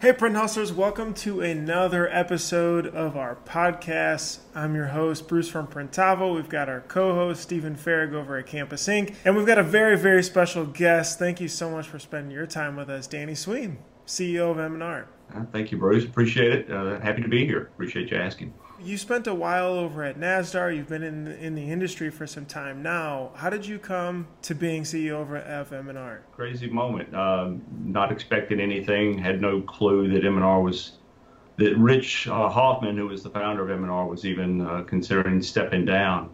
Hey, print hustlers, welcome to another episode of our podcast. I'm your host, Bruce from Printavo. We've got our co-host, Stephen Farrig over at Campus Ink. And we've got a very, very special guest. Thank you so much for spending your time with us, Danny Sween, CEO of M&R. Thank you, Bruce. Appreciate it. Happy to be here. Appreciate you asking. You spent a while over at NASDAR. You've been in the industry for some time now. How did you come to being CEO of M&R? Crazy moment. Not expecting anything. Had no clue that that Rich Hoffman, who was the founder of M&R, was even considering stepping down.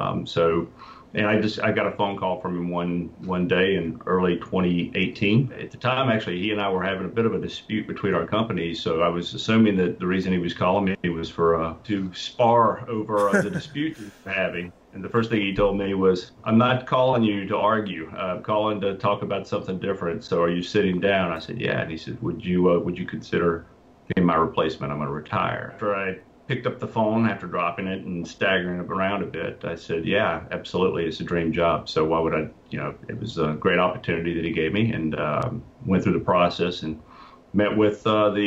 And I got a phone call from him one day in early 2018. At the time, actually, he and I were having a bit of a dispute between our companies. So I was assuming that the reason he was calling me was to spar over the dispute we were having. And the first thing he told me was, "I'm not calling you to argue. I'm calling to talk about something different. So are you sitting down?" I said, "Yeah." And he said, "Would you consider being my replacement? I'm going to retire." After I picked up the phone after dropping it and staggering around a bit, I said, "Yeah, absolutely. It's a dream job. So why would I, it was a great opportunity that he gave me," and went through the process and met with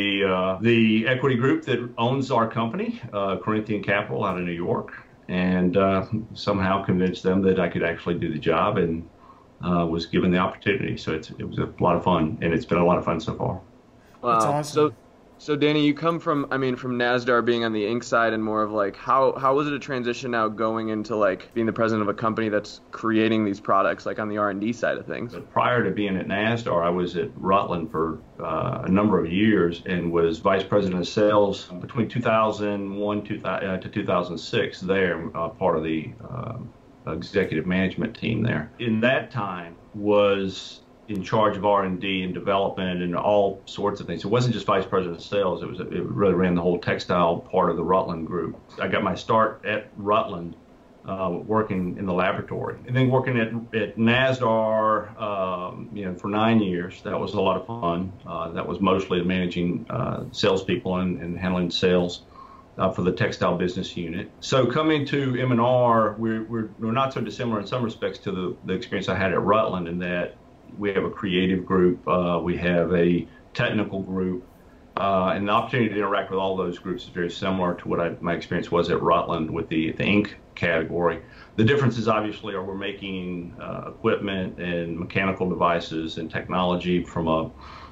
the equity group that owns our company, Corinthian Capital out of New York, and somehow convinced them that I could actually do the job and was given the opportunity. So it was a lot of fun, and it's been a lot of fun so far. Wow. That's awesome. So Danny, you come from NASDAR being on the ink side and more of like, how was it a transition now going into like being the president of a company that's creating these products, like on the R&D side of things? But prior to being at NASDAR, I was at Rutland for a number of years and was vice president of sales between 2001 to 2006 there, part of the executive management team there. In that time was in charge of R&D and development and all sorts of things. It wasn't just vice president of sales. It really ran the whole textile part of the Rutland group. I got my start at Rutland working in the laboratory, and then working at NASDAR for 9 years. That was a lot of fun. That was mostly managing salespeople and handling sales for the textile business unit. So coming to M&R, we're not so dissimilar in some respects to the experience I had at Rutland, in that we have a creative group, we have a technical group, and the opportunity to interact with all those groups is very similar to what my experience was at Rutland with the ink category. The differences obviously are we're making equipment and mechanical devices and technology from a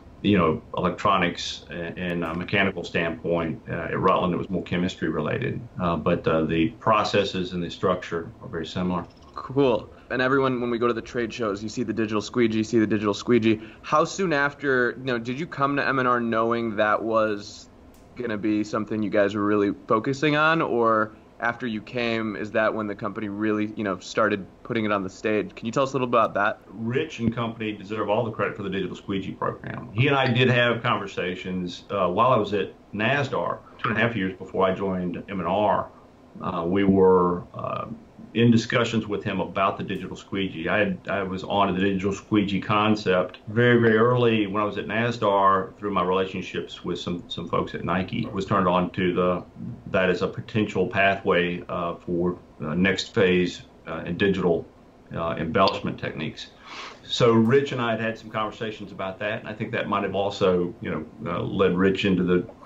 electronics and mechanical standpoint. At Rutland it was more chemistry related, but the processes and the structure are very similar. Cool. And everyone, when we go to the trade shows, you see the digital squeegee, How soon after, did you come to M&R knowing that was going to be something you guys were really focusing on? Or after you came, is that when the company really, started putting it on the stage? Can you tell us a little about that? Rich and company deserve all the credit for the digital squeegee program. He and I did have conversations while I was at NASDAR 2.5 years before I joined M&R. We were in discussions with him about the digital squeegee. I was on the digital squeegee concept very, very early when I was at NASDAR through my relationships with some folks at Nike. Was turned on to that as a potential pathway for next phase in digital embellishment techniques. So Rich and I had some conversations about that, and I think that might have also led Rich into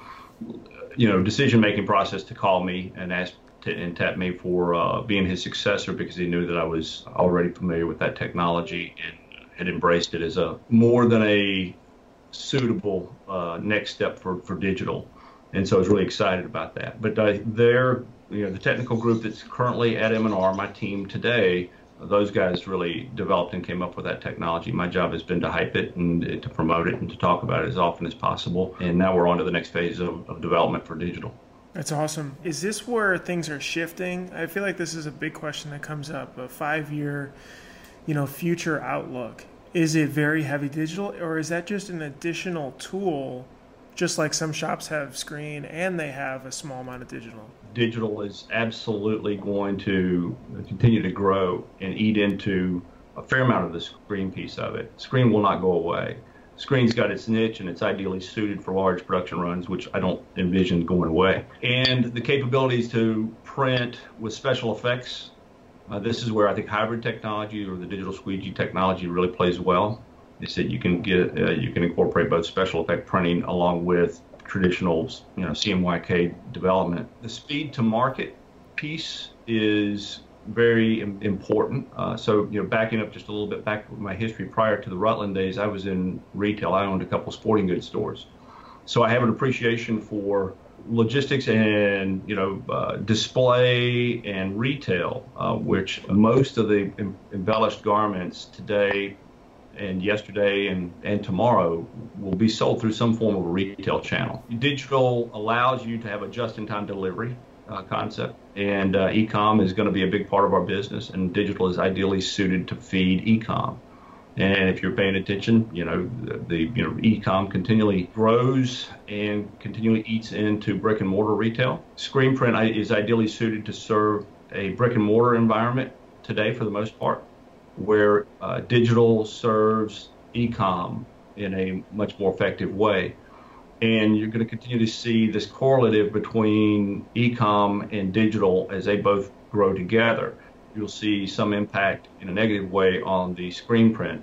the decision-making process to call me and tap me for being his successor, because he knew that I was already familiar with that technology and had embraced it as a more than a suitable next step for digital. And so I was really excited about that. But the technical group that's currently at M&R, my team today, those guys really developed and came up with that technology. My job has been to hype it and to promote it and to talk about it as often as possible. And now we're on to the next phase of development for digital. That's awesome. Is this where things are shifting? I feel like this is a big question that comes up, a 5-year, future outlook. Is it very heavy digital, or is that just an additional tool, just like some shops have screen and they have a small amount of digital? Digital is absolutely going to continue to grow and eat into a fair amount of the screen piece of it. Screen will not go away. Screen's got its niche, and it's ideally suited for large production runs, which I don't envision going away. And the capabilities to print with special effects, this is where I think hybrid technology or the digital squeegee technology really plays well. is that you can incorporate both special effect printing along with traditional, CMYK development. The speed to market piece is very important. So, backing up just a little bit back with my history prior to the Rutland days, I was in retail. I owned a couple sporting goods stores. So I have an appreciation for logistics and, display and retail, which most of the embellished garments today and yesterday and tomorrow will be sold through some form of a retail channel. Digital allows you to have a just-in-time delivery concept, and e-com is going to be a big part of our business, and digital is ideally suited to feed e-com. And if you're paying attention, the e-com continually grows and continually eats into brick and mortar retail. Screen print is ideally suited to serve a brick and mortar environment today for the most part, where digital serves e-com in a much more effective way. And you're going to continue to see this correlative between e-com and digital as they both grow together. You'll see some impact in a negative way on the screen print,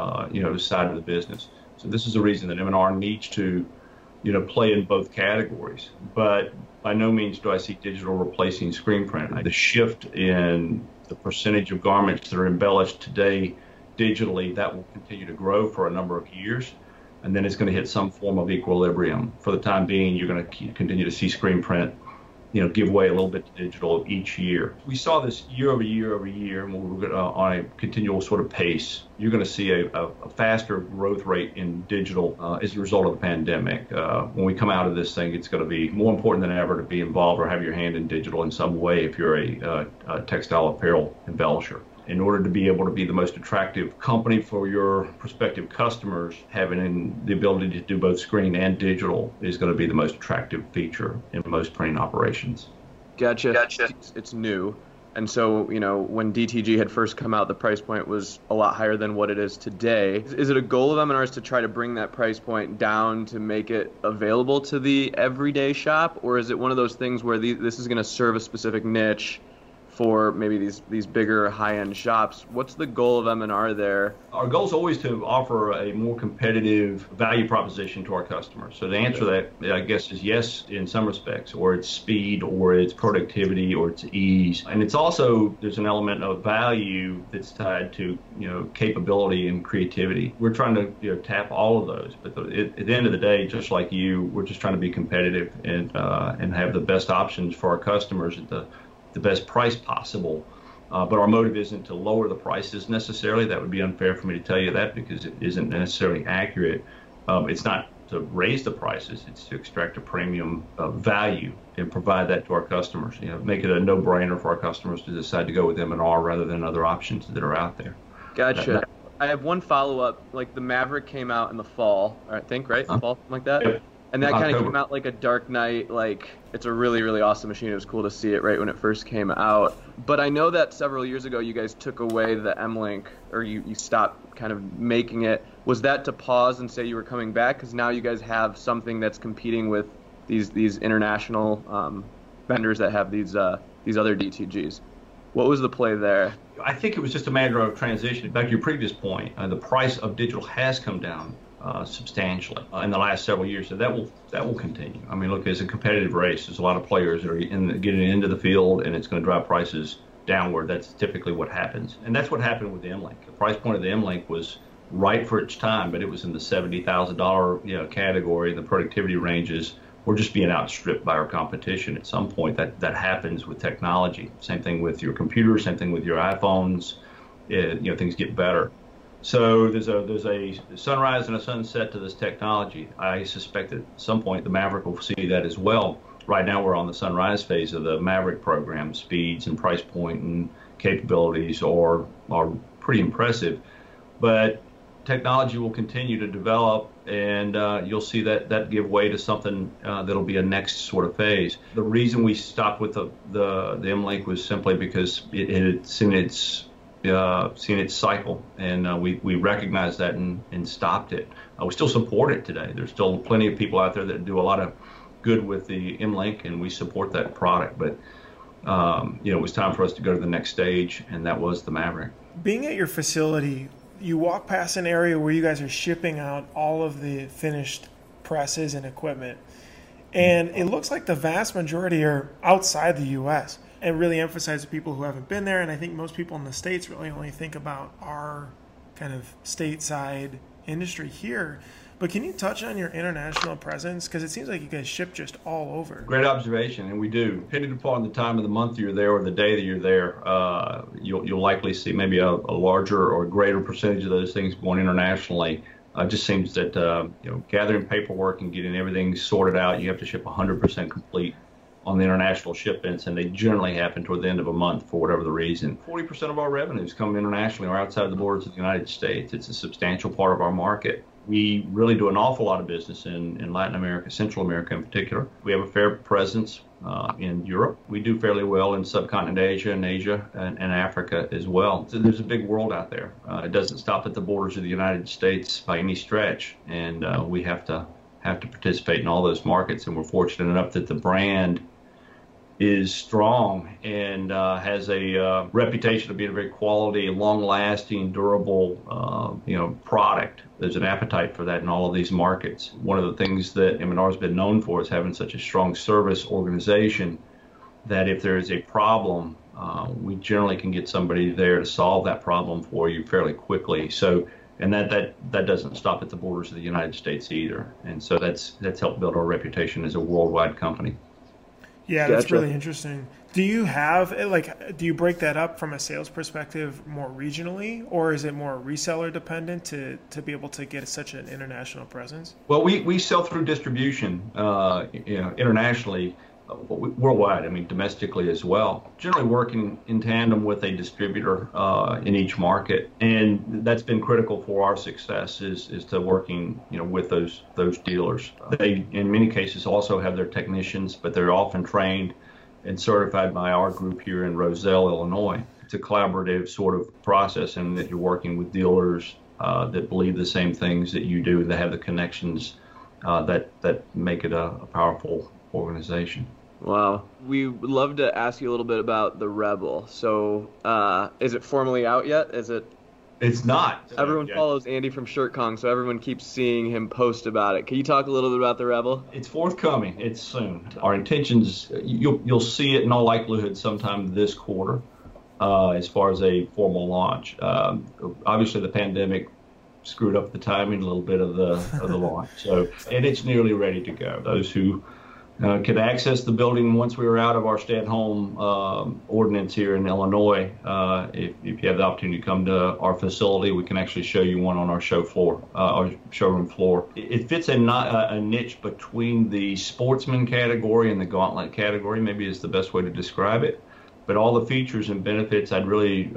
side of the business. So this is a reason that M&R needs to, play in both categories. But by no means do I see digital replacing screen print. The shift in the percentage of garments that are embellished today digitally, that will continue to grow for a number of years. And then it's going to hit some form of equilibrium. For the time being, you're going to continue to see screen print, give way a little bit to digital each year. We saw this year over year over year, and we're on a continual sort of pace. You're going to see a faster growth rate in digital as a result of the pandemic. When we come out of this thing, it's going to be more important than ever to be involved or have your hand in digital in some way if you're a textile apparel embellisher. In order to be able to be the most attractive company for your prospective customers, having the ability to do both screen and digital is going to be the most attractive feature in most printing operations. Gotcha. It's new. And so, when DTG had first come out, the price point was a lot higher than what it is today. Is it a goal of M&R's to try to bring that price point down to make it available to the everyday shop? Or is it one of those things where this is going to serve a specific niche for maybe these bigger high-end shops? What's the goal of M&R there? Our goal is always to offer a more competitive value proposition to our customers. So the answer to that, I guess, is yes in some respects, or it's speed, or it's productivity, or it's ease. And it's also, there's an element of value that's tied to, capability and creativity. We're trying to tap all of those. But at the end of the day, just like you, we're just trying to be competitive and have the best options for our customers at the best price possible. But our motive isn't to lower the prices necessarily. That would be unfair for me to tell you that because it isn't necessarily accurate. It's not to raise the prices. It's to extract a premium value and provide that to our customers. Make it a no-brainer for our customers to decide to go with M&R rather than other options that are out there. Gotcha. I have one follow-up. Like the Maverick came out in the fall, I think, right? Fall, something like that? Yep. And that kind of came out like a Dark Knight. Like, it's a really, really awesome machine. It was cool to see it right when it first came out. But I know that several years ago you guys took away the M-Link, or you stopped kind of making it. Was that to pause and say you were coming back? Because now you guys have something that's competing with these international vendors that have these other DTGs. What was the play there? I think it was just a matter of transition. Back to your previous point, the price of digital has come down substantially in the last several years, so that will continue. I mean, look, it's a competitive race. There's a lot of players that are getting into the field, and it's going to drive prices downward. That's typically what happens, and that's what happened with the M-Link. The price point of the M-Link was right for its time, but it was in the $70,000 category. The productivity ranges were just being outstripped by our competition. At some point, that happens with technology. Same thing with your computer. Same thing with your iPhones. Things get better. So there's a sunrise and a sunset to this technology. I suspect that at some point the Maverick will see that as well. Right now we're on the sunrise phase of the Maverick program. Speeds and price point and capabilities are pretty impressive. But technology will continue to develop, and you'll see that give way to something that'll be a next sort of phase. The reason we stopped with the M-Link was simply because it had seen its cycle, and we recognized that and stopped it. We still support it today. There's still plenty of people out there that do a lot of good with the M-Link, and we support that product. But it was time for us to go to the next stage, and that was the Maverick. Being at your facility, you walk past an area where you guys are shipping out all of the finished presses and equipment, and it looks like the vast majority are outside the U.S. and really emphasize the people who haven't been there. And I think most people in the States really only think about our kind of stateside industry here. But can you touch on your international presence? Because it seems like you guys ship just all over. Great observation, and we do. Depending upon the time of the month you're there or the day that you're there, you'll likely see maybe a larger or greater percentage of those things going internationally. It just seems that gathering paperwork and getting everything sorted out, you have to ship 100% complete on the international shipments, and they generally happen toward the end of a month for whatever the reason. 40% of our revenues come internationally or outside the borders of the United States. It's a substantial part of our market. We really do an awful lot of business in Latin America, Central America in particular. We have a fair presence in Europe. We do fairly well in subcontinent Asia and Africa as well. So there's a big world out there. It doesn't stop at the borders of the United States by any stretch, and we have to participate in all those markets. And we're fortunate enough that the brand is strong and has a reputation of being a very quality, long-lasting, durable, product. There's an appetite for that in all of these markets. One of the things that M&R has been known for is having such a strong service organization that if there is a problem, we generally can get somebody there to solve that problem for you fairly quickly. So, and that doesn't stop at the borders of the United States either. And so that's helped build our reputation as a worldwide company. Yeah, that's really interesting. Do you do you break that up from a sales perspective more regionally, or is it more reseller dependent to be able to get such an international presence? Well, we sell through distribution, internationally, worldwide. I mean, domestically as well. Generally working in tandem with a distributor in each market, and that's been critical for our success. Is to working with those dealers. They in many cases also have their technicians, but they're often trained and certified by our group here in Roselle, Illinois. It's a collaborative sort of process, and that you're working with dealers that believe the same things that you do, that have the connections that make it a powerful organization. Wow. We would love to ask you a little bit about the Rebel. So is it formally out yet? It's not. Everyone follows Andy from ShirtCon, so everyone keeps seeing him post about it. Can you talk a little bit about the Rebel? It's forthcoming. It's soon. Our intentions, you'll see it in all likelihood sometime this quarter as far as a formal launch. Obviously, the pandemic screwed up the timing a little bit of the launch. So, and it's nearly ready to go. Those who could access the building once we were out of our stay-at-home ordinance here in Illinois. If you have the opportunity to come to our facility, we can actually show you one on our our showroom floor. It fits a niche between the sportsman category and the gauntlet category, maybe is the best way to describe it. But all the features and benefits, Tom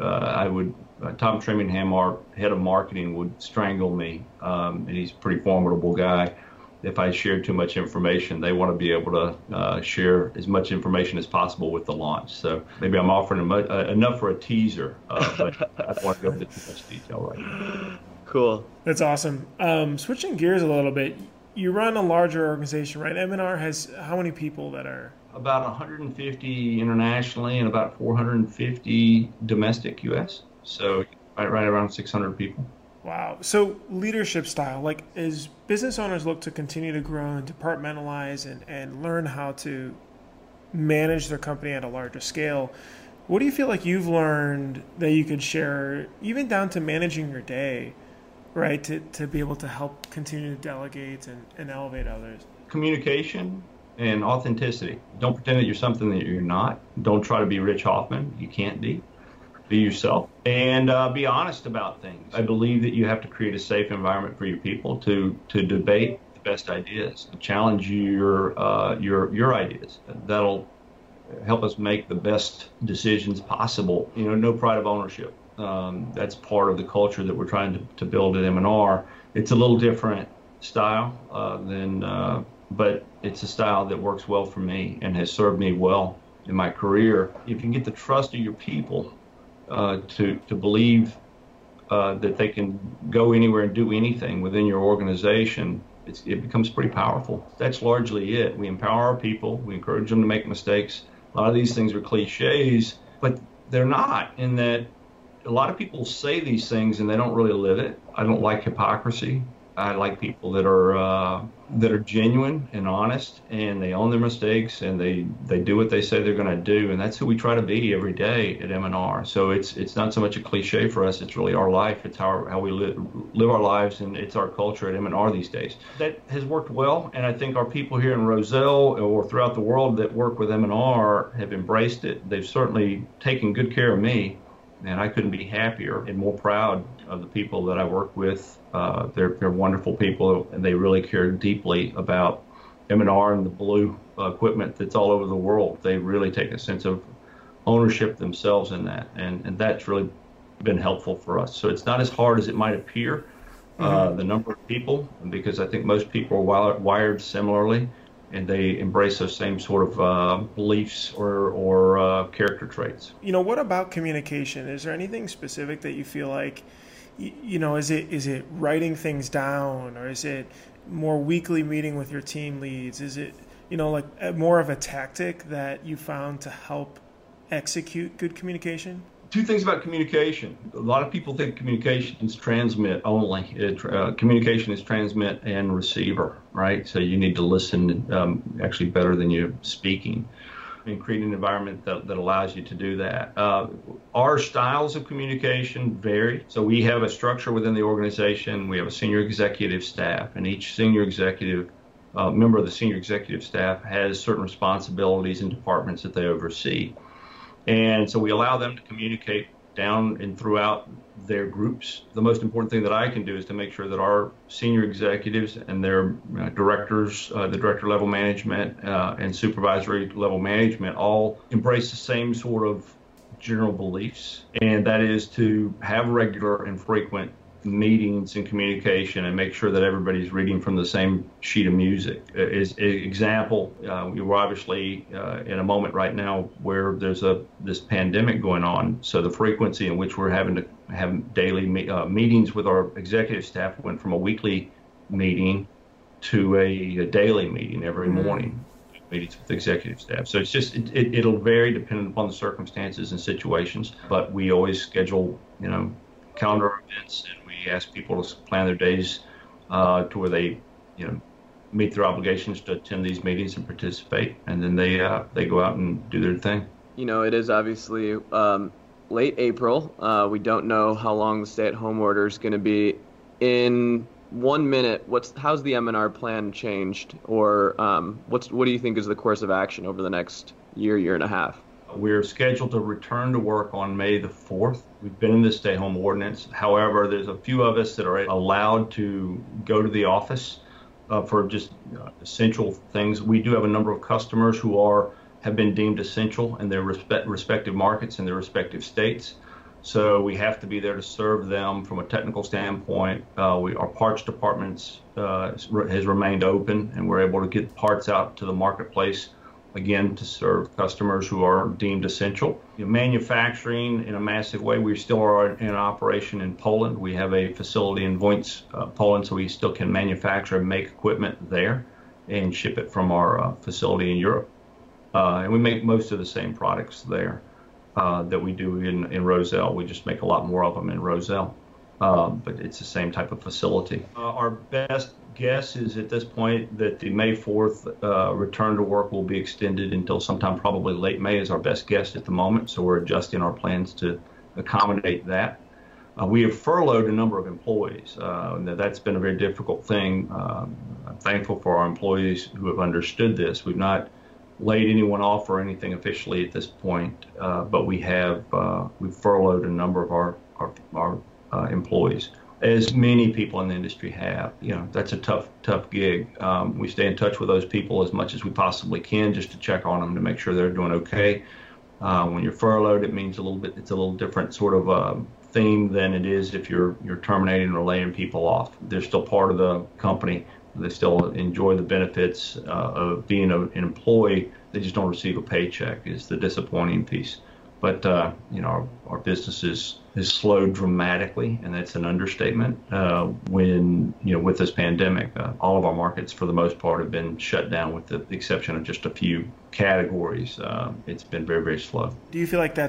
Tremingham, our head of marketing, would strangle me. And he's a pretty formidable guy. If I shared too much information, they want to be able to share as much information as possible with the launch. So maybe I'm offering enough for a teaser, but I don't want to go into too much detail right now. Cool. That's awesome. Switching gears a little bit, you run a larger organization, right? M&R has how many people that are? About 150 internationally and about 450 domestic U.S. So right around 600 people. Wow. So leadership style, like as business owners look to continue to grow and departmentalize and learn how to manage their company at a larger scale, what do you feel like you've learned that you could share, even down to managing your day, right, to be able to help continue to delegate and elevate others? Communication and authenticity. Don't pretend that you're something that you're not. Don't try to be Rich Hoffman. You can't be. Be yourself and be honest about things. I believe that you have to create a safe environment for your people to debate the best ideas, to challenge your ideas. That'll help us make the best decisions possible. No pride of ownership. That's part of the culture that we're trying to build at M&R. It's a little different style but it's a style that works well for me and has served me well in my career. If you can get the trust of your people to believe that they can go anywhere and do anything within your organization, it becomes pretty powerful. That's largely it. We empower our people. We encourage them to make mistakes. A lot of these things are cliches, but they're not, in that A lot of people say these things and they don't really live it. I don't like hypocrisy. I like people that are genuine and honest, and they own their mistakes, and they do what they say they're going to do, and that's who we try to be every day at M&R. So it's not so much a cliche for us; it's really our life. It's how we live our lives, and it's our culture at M&R these days. That has worked well, and I think our people here in Roselle or throughout the world that work with M&R have embraced it. They've certainly taken good care of me. And I couldn't be happier and more proud of the people that I work with. They're wonderful people, and they really care deeply about M&R and the blue equipment that's all over the world. They really take a sense of ownership themselves in that, and that's really been helpful for us. So it's not as hard as it might appear, the number of people, because I think most people are wired similarly, and they embrace those same sort of beliefs or character traits. What about communication? Is there anything specific that you feel like, is it writing things down, or is it more weekly meeting with your team leads? Is it, more of a tactic that you found to help execute good communication? Two things about communication. A lot of people think communication is transmit only. Communication is transmit and receiver, right? So you need to listen actually better than you're speaking, and create an environment that allows you to do that. Our styles of communication vary. So we have a structure within the organization. We have a senior executive staff, and each senior executive member of the senior executive staff has certain responsibilities and departments that they oversee. And so we allow them to communicate down and throughout their groups. The most important thing that I can do is to make sure that our senior executives and their directors, the director level management and supervisory level management all embrace the same sort of general beliefs. And that is to have regular and frequent meetings and communication and make sure that everybody's reading from the same sheet of music. As an example, we're obviously in a moment right now where there's this pandemic going on. So the frequency in which we're having to have daily meetings with our executive staff went from a weekly meeting to a daily meeting every morning. Meetings with the executive staff. So it's just it'll vary depending upon the circumstances and situations. But we always schedule calendar events, and we ask people to plan their days to where they meet their obligations to attend these meetings and participate, and then they go out and do their thing. It is obviously late April. We don't know how long the stay-at-home order is going to be. In 1 minute, how's the M&R plan changed, or what do you think is the course of action over the next year and a half? We're scheduled to return to work on May the 4th. We've been in the stay-home ordinance. However, there's a few of us that are allowed to go to the office for just essential things. We do have a number of customers who have been deemed essential in their respective markets in their respective states. So we have to be there to serve them from a technical standpoint. Our parts departments has remained open, and we're able to get parts out to the marketplace again to serve customers who are deemed essential. Manufacturing in a massive way, we still are in operation in Poland. We have a facility in Wojciech, Poland, so we still can manufacture and make equipment there and ship it from our facility in Europe. And we make most of the same products there that we do in Roselle. We just make a lot more of them in Roselle. But it's the same type of facility. Our best guess is at this point that the May 4th return to work will be extended until sometime probably late May is our best guess at the moment. So we're adjusting our plans to accommodate that. We have furloughed a number of employees. That's been a very difficult thing. I'm thankful for our employees who have understood this. We've not laid anyone off or anything officially at this point, but we've furloughed a number of our employees, as many people in the industry have. That's a tough gig. We stay in touch with those people as much as we possibly can, just to check on them to make sure they're doing okay. When you're furloughed, it means it's a little different sort of theme than it is if you're terminating or laying people off. They're still part of the company. They still enjoy the benefits of being an employee. They just don't receive a paycheck is the disappointing piece. But our business has slowed dramatically, and that's an understatement. With this pandemic, all of our markets for the most part have been shut down, with the exception of just a few categories. It's been very, very slow. Do you feel like that's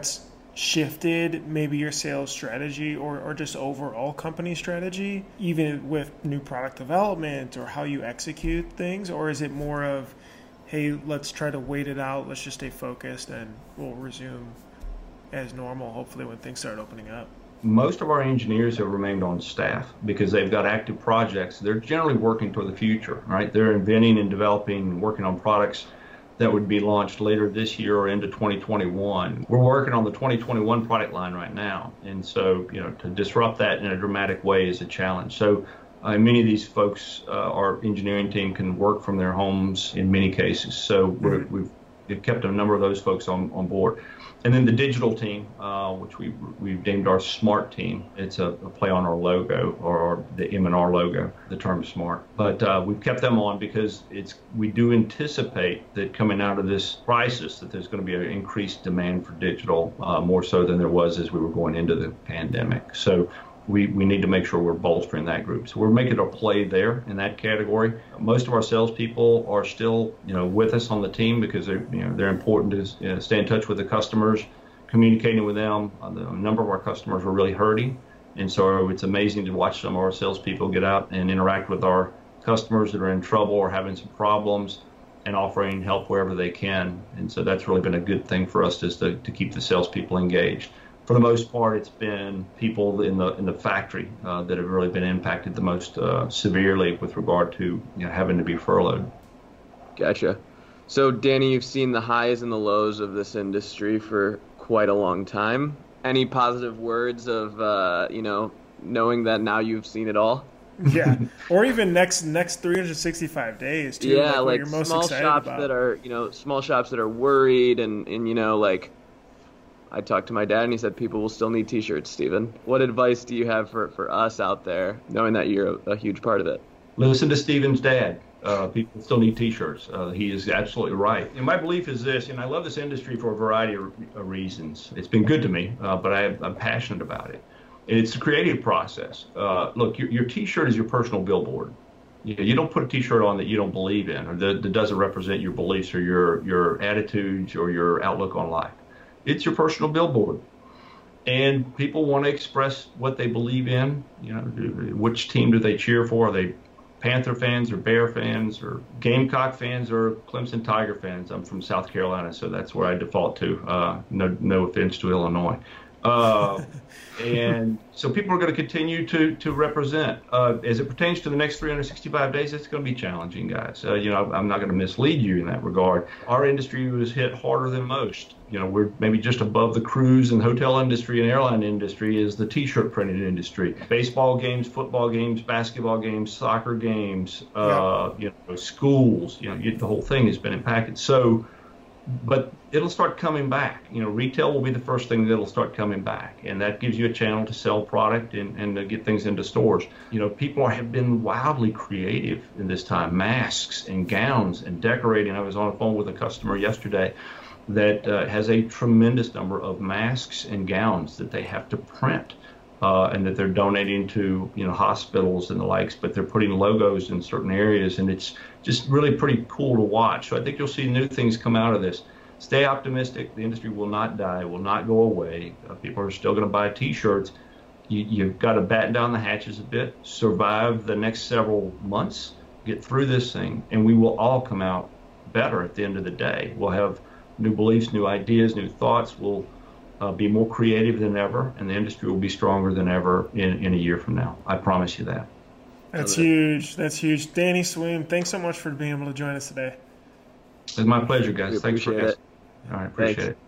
shifted maybe your sales strategy or just overall company strategy, even with new product development or how you execute things? Or is it more of, hey, let's try to wait it out, let's just stay focused, and we'll resume as normal, hopefully, when things start opening up? Most of our engineers have remained on staff because they've got active projects. They're generally working toward the future, right? They're inventing and developing and working on products that would be launched later this year or into 2021. We're working on the 2021 product line right now. And so, to disrupt that in a dramatic way is a challenge. So many of these folks, our engineering team can work from their homes in many cases. So we've kept a number of those folks on board. And then the digital team, which we've named our SMART team. It's a play on our logo, or the M&R logo, the term SMART. But we've kept them on because we do anticipate that coming out of this crisis that there's going to be an increased demand for digital, more so than there was as we were going into the pandemic. So we need to make sure we're bolstering that group. So we're making a play there in that category. Most of our salespeople are still, with us on the team because they're important to stay in touch with the customers, communicating with them. A number of our customers are really hurting, and so it's amazing to watch some of our salespeople get out and interact with our customers that are in trouble or having some problems, and offering help wherever they can. And so that's really been a good thing for us, just to keep the salespeople engaged. For the most part, it's been people in the factory that have really been impacted the most severely with regard to having to be furloughed. Gotcha. So, Danny, you've seen the highs and the lows of this industry for quite a long time. Any positive words of knowing that now you've seen it all? Yeah, or even next 365 days too. Yeah, like you're most small shops about. that are small shops that are worried and I talked to my dad, and he said people will still need T-shirts, Stephen. What advice do you have for us out there, knowing that you're a huge part of it? Listen to Stephen's dad. People still need T-shirts. He is absolutely right. And my belief is this, and I love this industry for a variety of reasons. It's been good to me, but I'm passionate about it. And it's a creative process. Look, your T-shirt is your personal billboard. You don't put a T-shirt on that you don't believe in, or that doesn't represent your beliefs or your attitudes or your outlook on life. It's your personal billboard, and people want to express what they believe in. Which team do they cheer for? Are they Panther fans or Bear fans or Gamecock fans or Clemson Tiger fans? I'm from South Carolina, so that's where I default to. No offense to Illinois. And so people are going to continue to represent. As it pertains to the next 365 days, it's going to be challenging, guys. I'm not going to mislead you in that regard. Our industry was hit harder than most. We're maybe just above the cruise and hotel industry and airline industry is the T-shirt printing industry. Baseball games, football games, basketball games, soccer games, schools, the whole thing has been impacted. So, but it'll start coming back. Retail will be the first thing that'll start coming back, and that gives you a channel to sell product and to get things into stores. People have been wildly creative in this time. Masks and gowns and decorating. I was on the phone with a customer yesterday that has a tremendous number of masks and gowns that they have to print, and that they're donating to hospitals and the likes, but they're putting logos in certain areas, and it's just really pretty cool to watch. So I think you'll see new things come out of this. Stay optimistic. The industry will not die, will not go away. People are still going to buy T-shirts. You've got to batten down the hatches a bit, survive the next several months, get through this thing, and we will all come out better at the end of the day. We'll have new beliefs, new ideas, new thoughts. We'll be more creative than ever, and the industry will be stronger than ever in a year from now. I promise you that. That's huge. That's huge. Danny Swaim, thanks so much for being able to join us today. It's my pleasure, guys. Thanks for it. All right, appreciate it.